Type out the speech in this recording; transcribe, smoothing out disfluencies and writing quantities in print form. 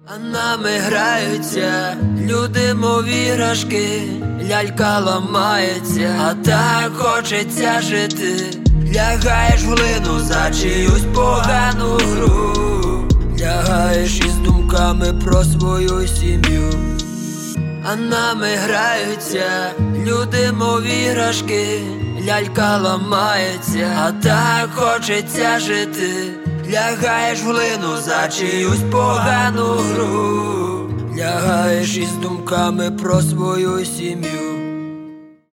А нами граються люди, мов іграшки, лялька ламається, а так хочеться жити. Лягаєш в глину за чиюсь погану гру, лягаєш із думками про свою сім'ю. А нами граються люди, мов іграшки, лялька ламається, а так хочеться жити. Лягаєш в глину за чиюсь погану гру, лягаєш із думками про свою сім'ю.